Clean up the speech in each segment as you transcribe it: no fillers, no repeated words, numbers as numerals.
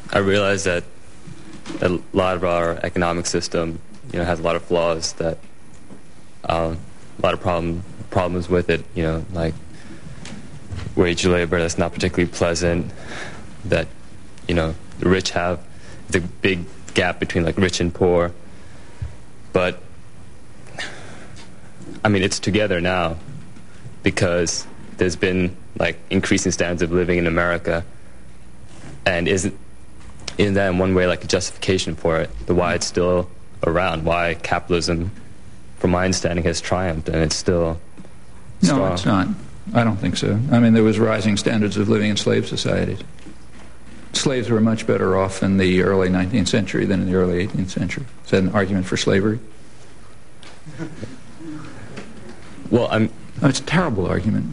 I realized that a lot of our economic system, has a lot of flaws, that a lot of problems with it, like wage labor that's not particularly pleasant, that, the rich have the big gap between like rich and poor. But, it's together now because there's been like increasing standards of living in America, and isn't that in one way like a justification for it, the why it's still around, why capitalism, from my understanding, has triumphed and it's still strong? No, it's not. I don't think so. There was rising standards of living in slave societies. Slaves were much better off in the early 19th century than in the early 18th century. Is that an argument for slavery? Well, it's a terrible argument,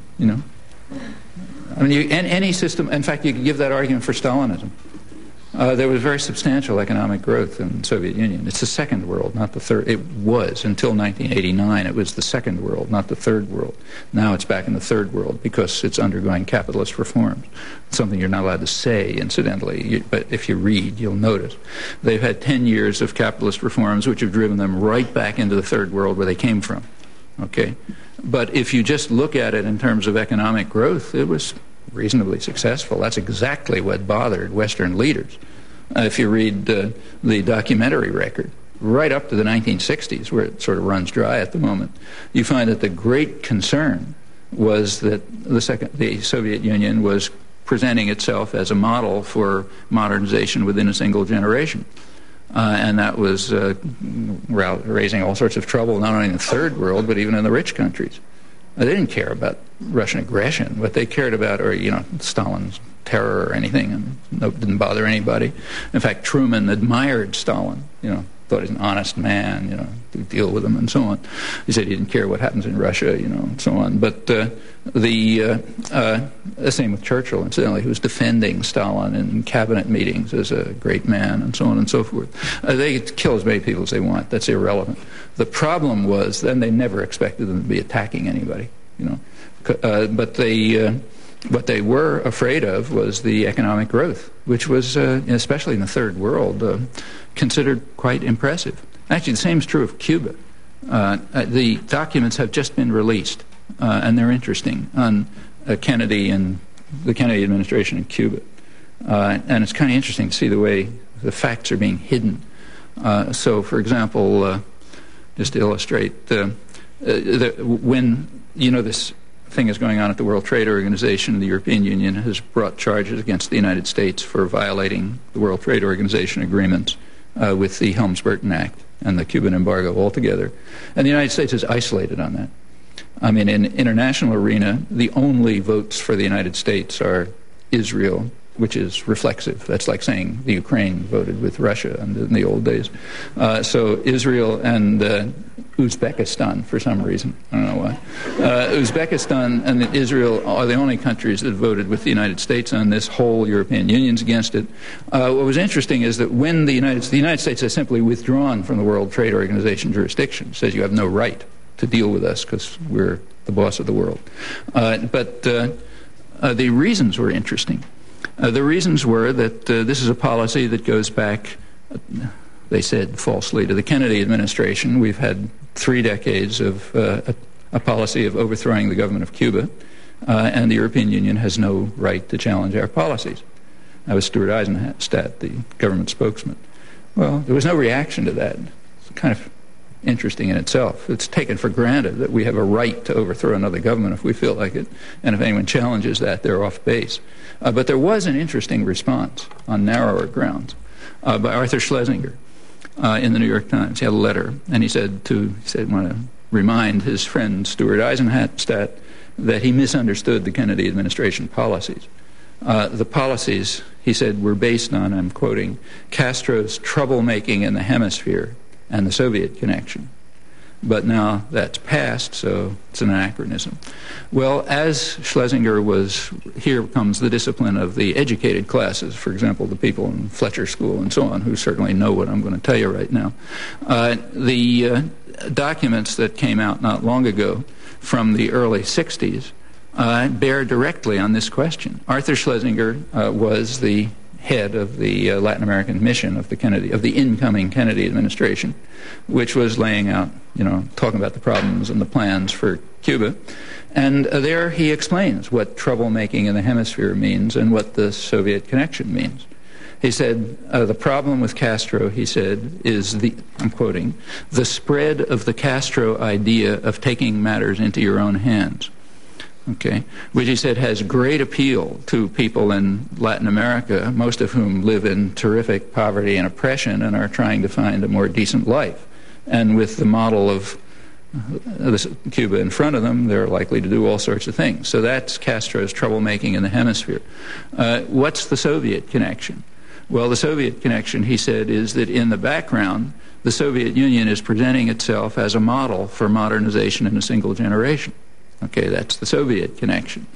any system, in fact, you could give that argument for Stalinism. There was very substantial economic growth in the Soviet Union. It's the second world, not the third. It was, until 1989, it was the second world, not the third world. Now it's back in the third world because it's undergoing capitalist reforms. It's something you're not allowed to say, incidentally, but if you read, you'll notice. They've had 10 years of capitalist reforms which have driven them right back into the third world where they came from. Okay? But if you just look at it in terms of economic growth, it was reasonably successful. That's exactly what bothered Western leaders. If you read the documentary record, right up to the 1960s, where it sort of runs dry at the moment, you find that the great concern was that the Soviet Union was presenting itself as a model for modernization within a single generation. And that was raising all sorts of trouble, not only in the third world, but even in the rich countries. They didn't care about Russian aggression. What they cared about, or Stalin's terror or anything, and didn't bother anybody. In fact, Truman admired Stalin. Thought he's an honest man. To deal with him and so on. He said he didn't care what happens in Russia, and so on. But the same with Churchill. Incidentally, he was defending Stalin in cabinet meetings as a great man, and so on and so forth. They kill as many people as they want. That's irrelevant. The problem was then they never expected them to be attacking anybody. But what they were afraid of was the economic growth, which was, especially in the third world, considered quite impressive. Actually, the same is true of Cuba. The documents have just been released, and they're interesting, on Kennedy and the Kennedy administration in Cuba. And it's kind of interesting to see the way the facts are being hidden. So, for example, just to illustrate, when, this thing is going on at the World Trade Organization, the European Union has brought charges against the United States for violating the World Trade Organization agreements with the Helms-Burton Act and the Cuban embargo altogether. And the United States is isolated on that. In international arena, the only votes for the United States are Israel, which is reflexive. That's like saying the Ukraine voted with Russia in the old days. So Israel and Uzbekistan, for some reason, I don't know why. Uzbekistan and Israel are the only countries that voted with the United States on this. Whole European Union's against it. What was interesting is that when the United States has simply withdrawn from the World Trade Organization jurisdiction, says you have no right to deal with us because we're the boss of the world. But the reasons were interesting. The reasons were that this is a policy that goes back, they said falsely, to the Kennedy administration. We've had 3 decades of a policy of overthrowing the government of Cuba, and the European Union has no right to challenge our policies. That was Stuart Eisenstadt, the government spokesman. Well, there was no reaction to that. It's kind of interesting in itself. It's taken for granted that we have a right to overthrow another government if we feel like it, and if anyone challenges that, they're off base. But there was an interesting response on narrower grounds by Arthur Schlesinger in the New York Times. He had a letter, and he said, want to remind his friend Stuart Eisenstadt that he misunderstood the Kennedy administration policies. The policies, he said, were based on, I'm quoting, Castro's troublemaking in the hemisphere and the Soviet connection. But now that's passed, so it's an anachronism. Well, as Schlesinger was, here comes the discipline of the educated classes, for example, the people in Fletcher School and so on, who certainly know what I'm going to tell you right now. The documents that came out not long ago from the early 60s bear directly on this question. Arthur Schlesinger was the head of the Latin American mission of the incoming Kennedy administration, which was laying out, talking about the problems and the plans for Cuba. And there he explains what troublemaking in the hemisphere means and what the Soviet connection means. He said, the problem with Castro, he said, is I'm quoting, the spread of the Castro idea of taking matters into your own hands. Okay, which he said has great appeal to people in Latin America, most of whom live in terrific poverty and oppression and are trying to find a more decent life. And with the model of Cuba in front of them, they're likely to do all sorts of things. So that's Castro's troublemaking in the hemisphere. What's the Soviet connection? Well, the Soviet connection, he said, is that in the background, the Soviet Union is presenting itself as a model for modernization in a single generation. Okay, that's the Soviet connection.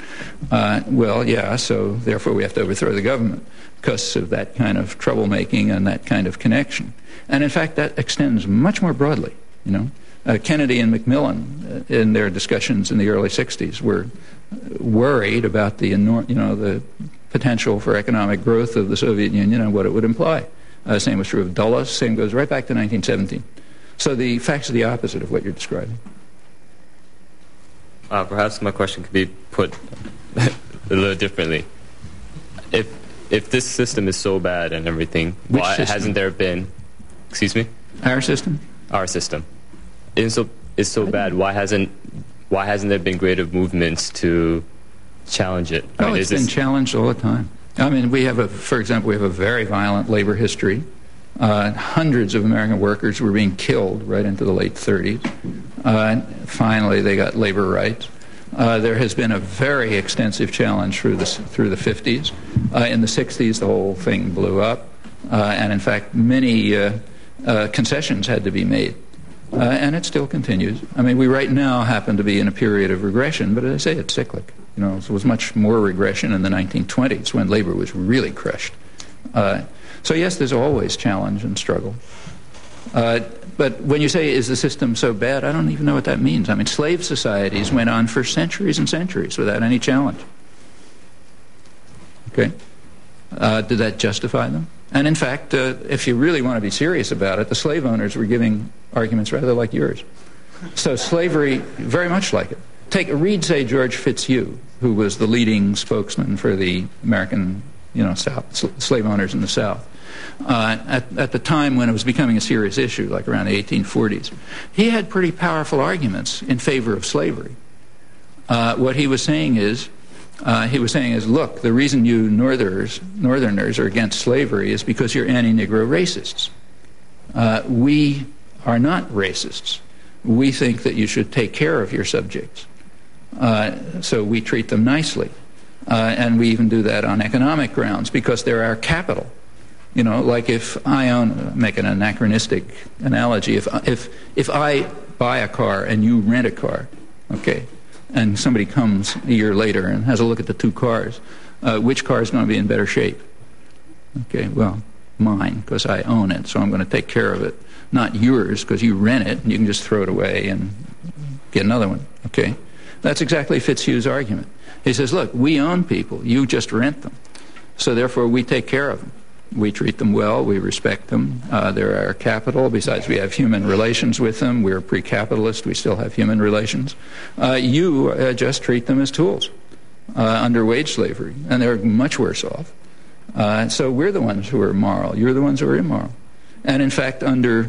So therefore we have to overthrow the government because of that kind of troublemaking and that kind of connection. And in fact, that extends much more broadly, Kennedy and Macmillan, in their discussions in the early 60s, were worried about the potential for economic growth of the Soviet Union and what it would imply. Same was true of Dulles. Same goes right back to 1917. So the facts are the opposite of what you're describing. Perhaps my question could be put a little differently. If this system is so bad and everything, why hasn't there been... Excuse me? Our system? Our system. It's so bad. Why hasn't there been greater movements to challenge it? It's been challenged all the time. I mean, for example, we have a very violent labor history. Hundreds of American workers were being killed right into the late 30s. Finally, they got labor rights. There has been a very extensive challenge through the 50s. In the 60s, the whole thing blew up. And in fact, many concessions had to be made. And it still continues. I mean, we right now happen to be in a period of regression, but as I say, it's cyclic. There was much more regression in the 1920s when labor was really crushed. So yes, there's always challenge and struggle. But when you say, is the system so bad, I don't even know what that means. I mean, slave societies went on for centuries and centuries without any challenge. Okay? Did that justify them? And in fact, if you really want to be serious about it, the slave owners were giving arguments rather like yours. So slavery, very much like it. Read, say, George Fitzhugh, who was the leading spokesman for the American, South, slave owners in the South. At the time when it was becoming a serious issue, like around the 1840s, he had pretty powerful arguments in favor of slavery. What he was saying is, look, the reason you Northerners are against slavery is because you're anti-Negro racists. We are not racists. We think that you should take care of your subjects. So we treat them nicely. And we even do that on economic grounds because they're our capital. Like if I make an anachronistic analogy, if I buy a car and you rent a car, okay, and somebody comes a year later and has a look at the two cars, which car is going to be in better shape? Okay, well, mine, because I own it, so I'm going to take care of it. Not yours, because you rent it, and you can just throw it away and get another one, okay? That's exactly Fitzhugh's argument. He says, look, we own people, you just rent them, so therefore we take care of them. We treat them well, we respect them, they're our capital, besides we have human relations with them, we're pre-capitalist, we still have human relations. You just treat them as tools under wage slavery, and they're much worse off. So we're the ones who are moral, you're the ones who are immoral. And in fact, under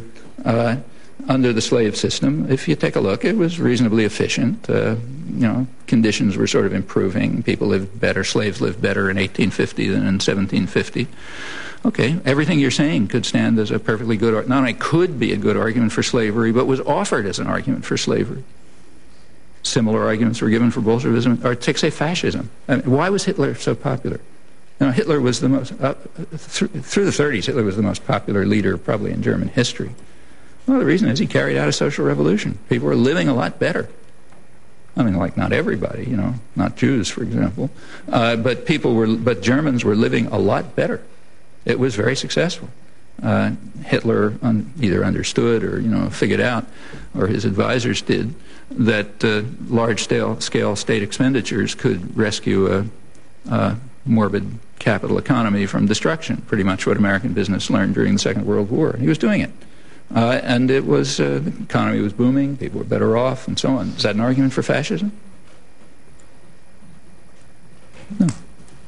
the slave system, if you take a look, it was reasonably efficient. Conditions were sort of improving. People lived better, slaves lived better in 1850 than in 1750. Okay, everything you're saying could stand as a perfectly good, not only could be a good argument for slavery, but was offered as an argument for slavery. Similar arguments were given for Bolshevism, or take, say, fascism. I mean, why was Hitler so popular? Hitler was the most, through the 30s, Hitler was the most popular leader probably in German history. Well, the reason is he carried out a social revolution. People were living a lot better. I mean, like not everybody, not Jews, for example, but Germans were living a lot better. It was very successful. Hitler either understood or figured out, or his advisors did, that large-scale state expenditures could rescue a morbid capital economy from destruction, pretty much what American business learned during the Second World War. He was doing it. And it was, the economy was booming, people were better off, and so on. Is that an argument for fascism? No.